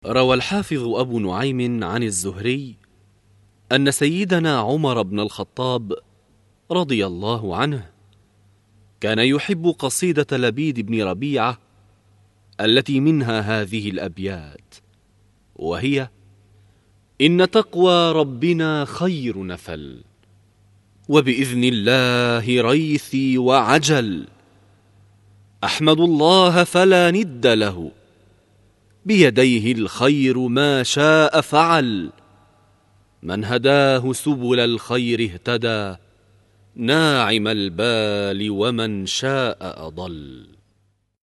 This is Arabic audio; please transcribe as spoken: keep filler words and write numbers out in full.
روى الحافظ أبو نعيم عن الزهري أن سيدنا عمر بن الخطاب رضي الله عنه كان يحب قصيدة لبيد بن ربيعة التي منها هذه الأبيات، وهي: إن تقوى ربنا خير نفل، وبإذن الله ريثي وعجل، أحمد الله فلا ند له، بيديه الخير ما شاء فعل، من هداه سبل الخير اهتدى، ناعم البال ومن شاء أضل.